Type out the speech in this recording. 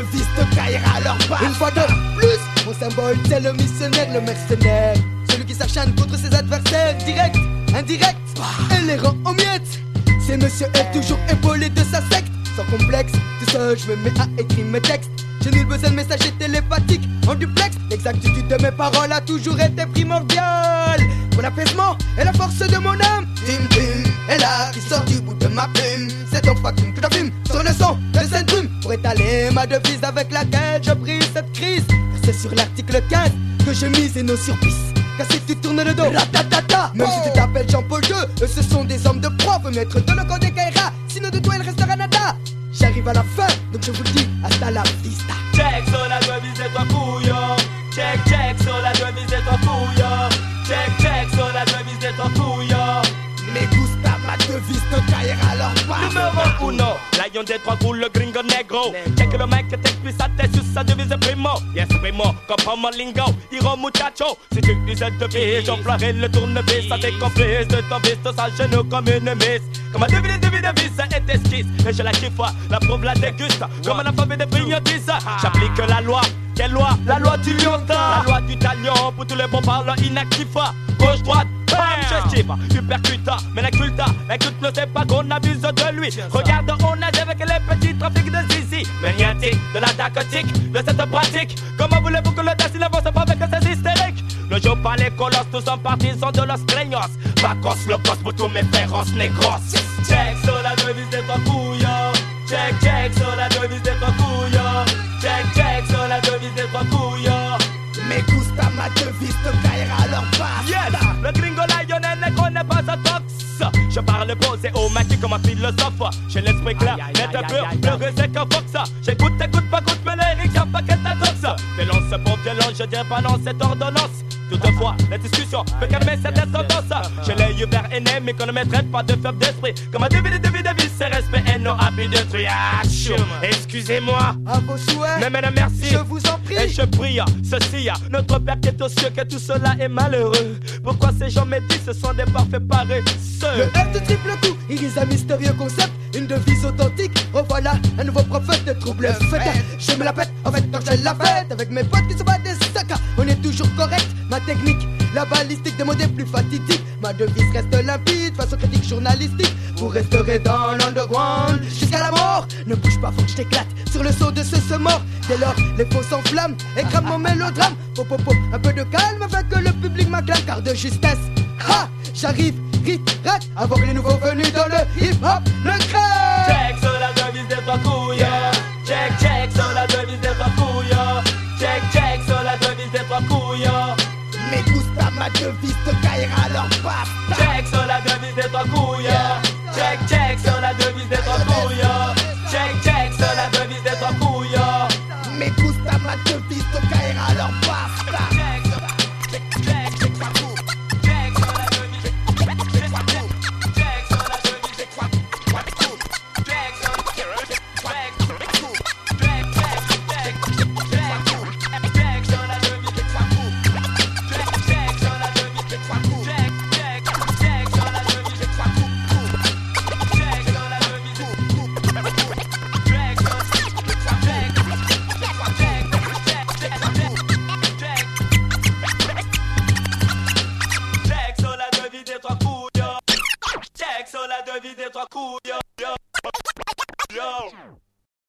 devise te caillera leur bas. Une fois de plus, mon symbole c'est le missionnaire, le mercenaire, celui qui s'acharne contre ses adversaires, direct, indirect, et les rend en miettes. C'est monsieur est toujours épaulé de sa secte, sans complexe, tout seul je me mets à écrire mes textes. J'ai nul besoin de messager télépathique en duplex. L'exactitude de mes paroles a toujours été primordiale pour l'apaisement et la force de mon âme. Tim Tim est là qui sort du bout de ma plume. C'est ton fucking que j'allume sur le son de cette brume pour étaler ma devise avec laquelle je brise cette crise. Car c'est sur l'article 15 que je mise et nos surplis. Car si tu tournes le dos, ratatata, même si tu t'appelles Jean-Paul II, ce sont des hommes de proie. Faut mettre de le camp des Kaira, sinon de toi il restera nada. J'arrive à la fin, donc je vous le dis, hasta la vista. Check sur la devise et toi couillon. Check sur la devise et toi couillon. Check sur la devise et toi couillon. Me gusta ma devise te caillera leur pas. Numéro 1, Lion des trois coups, le gringo negro. Check le mec que t'explique sa tête sur sa devise primo. Yes primo, comprends mon lingo. Hiro muchacho, si tu usais de vie, j'emploierai le tournevis. Ça décomplice de ton vice, ça genou comme une miss. Comme un devine de vis est esquisse. Et je la kiffe, la prouve la déguste. Comme un alphabet de friandises. J'applique la loi. Quelle loi? La loi du liontin. La loi du talion pour tous les bons parleurs inactifs. Gauche, droite, bam, j'esquive. Tu percutes, mais l'inculte ne sait pas qu'on abuse de lui. Regarde, on nage avec les petits trafics de zizi. Maniatique, de la narcotique, de cette pratique. Comment voulez-vous que le destin n'avance pas avec ces hystériques? Ne joue pas les colosses, tous en partisans de los craignos. Vacances, le cos pour tous mes féroces négros. Check sur la devise des trois couillons. Check sur la devise des trois couillons. Check sur la devise des trois couillons. Me gusta ma devise te caillera leur pas. Yes, le gringo lyonnais ne connaît pas sa tox. Je parle posé au maquis comme un philosophe. J'ai l'esprit clair, net pur, pleurer c'est qu'un fox. J'écoute, pas goûte, mais les lyrics, y'a pas qu'elle t'intoxe. Violence pour violence, je dirais pas non cette ordonnance. Toutefois, la discussion peut calmer cette tendance. J'ai l'œil vert aîné, mais qu'on ne me traite pas de faible d'esprit. Comme un devine de vie, c'est respect et non abus de triage. Excusez-moi, à vos souhaits, mais madame, merci. Je vous en prie, et je prie, ceci, notre Père qui est aux cieux, que tout cela est malheureux. Pourquoi ces gens médisent, ce sont des parfaits paresseux. Le F de triple coup, iris un mystérieux concept, une devise authentique. Revoilà un nouveau prophète de troubles faits. Je me la pète, en fait, quand j'ai la fête. Avec mes potes qui se battent des sacs, on est toujours correct. Ma technique, la balistique des mots des plus fatidiques. Ma devise reste limpide, face aux critiques journalistiques. Vous resterez dans l'underground jusqu'à la mort. Ne bouge pas, faut que je t'éclate sur le saut de ce mort. Dès lors, les faux s'enflamment et crament mon mélodrame. Un peu de calme afin que le public m'acclame. Car de justesse, ha, j'arrive, rac, avant que les nouveaux venus dans le hip-hop ne crèvent. Check sur la devise des trois couillons. Check sur la devise des trois couillons. Check sur la devise des trois couillons. Me gusta ma devise te caillera leur pas. Check sur la devise des trois couillons. Check sur la devise des trois couillons. Check sur la devise des trois couillons. Me gusta ma devise te caillera leur pas. Check sur la devise des trois couilles.